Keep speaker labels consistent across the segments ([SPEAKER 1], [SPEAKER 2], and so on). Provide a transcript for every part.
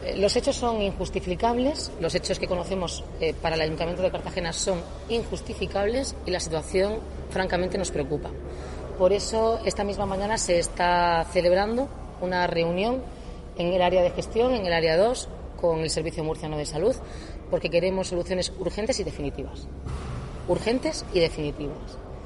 [SPEAKER 1] Los hechos son injustificables, los hechos que conocemos para el Ayuntamiento de Cartagena son injustificables y la situación francamente nos preocupa. Por eso esta misma mañana se está celebrando una reunión en el área de gestión, en el área 2, con el Servicio Murciano de Salud, porque queremos soluciones urgentes y definitivas. Urgentes y definitivas.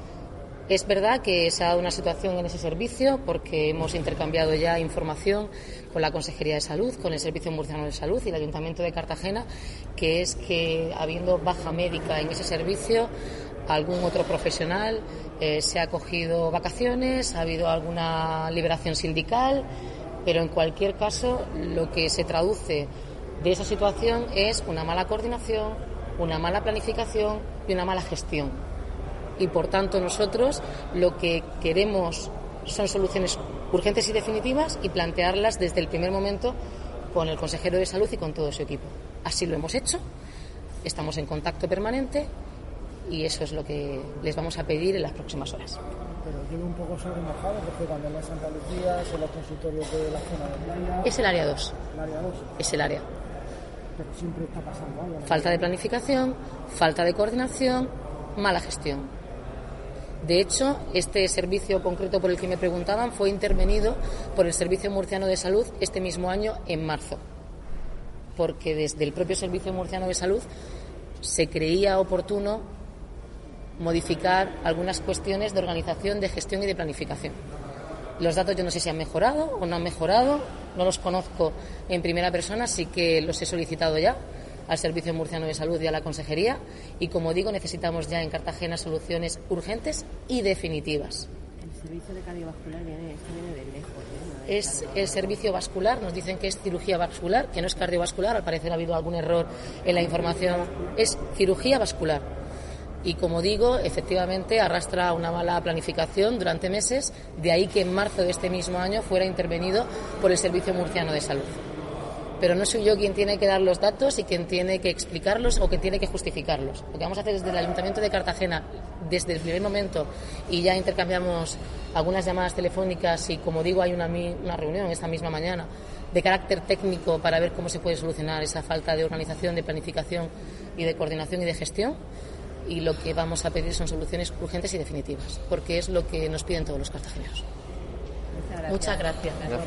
[SPEAKER 1] Es verdad que se ha dado una situación en ese servicio porque hemos intercambiado ya información con la Consejería de Salud, con el Servicio Murciano de Salud y el Ayuntamiento de Cartagena, que es que habiendo baja médica en ese servicio, algún otro profesional se ha cogido vacaciones, ha habido alguna liberación sindical, pero en cualquier caso lo que se traduce de esa situación es una mala coordinación, una mala planificación y una mala gestión. Y por tanto nosotros lo que queremos son soluciones urgentes y definitivas y plantearlas desde el primer momento con el consejero de Salud y con todo su equipo. Así lo hemos hecho, estamos en contacto permanente y eso es lo que les vamos a pedir en las próximas horas.
[SPEAKER 2] Pero llevo un poco sobremojado porque cuando en Santa Lucía son los consultorios de la zona de playa.
[SPEAKER 1] Es el área 2.
[SPEAKER 2] ¿El área 2?
[SPEAKER 1] Es el área.
[SPEAKER 2] Pero siempre está pasando algo.
[SPEAKER 1] Falta de planificación, falta de coordinación, mala gestión. De hecho, este servicio concreto por el que me preguntaban fue intervenido por el Servicio Murciano de Salud este mismo año en marzo, porque desde el propio Servicio Murciano de Salud se creía oportuno modificar algunas cuestiones de organización, de gestión y de planificación. Los datos yo no sé si han mejorado o no han mejorado, no los conozco en primera persona, sí que los he solicitado ya al Servicio Murciano de Salud y a la Consejería y, como digo, necesitamos ya en Cartagena soluciones urgentes y definitivas.
[SPEAKER 3] El servicio de cardiovascular viene de lejos, ¿no?
[SPEAKER 1] Es el servicio vascular, nos dicen que es cirugía vascular, que no es cardiovascular, al parecer ha habido algún error en la información, es cirugía vascular. Y, como digo, efectivamente arrastra una mala planificación durante meses, de ahí que en marzo de este mismo año fuera intervenido por el Servicio Murciano de Salud. Pero no soy yo quien tiene que dar los datos y quien tiene que explicarlos o quien tiene que justificarlos. Lo que vamos a hacer desde el Ayuntamiento de Cartagena, desde el primer momento, y ya intercambiamos algunas llamadas telefónicas y, como digo, hay una reunión esta misma mañana de carácter técnico para ver cómo se puede solucionar esa falta de organización, de planificación y de coordinación y de gestión. Y lo que vamos a pedir son soluciones urgentes y definitivas, porque es lo que nos piden todos los cartageneros.
[SPEAKER 3] Muchas gracias.
[SPEAKER 1] Muchas gracias.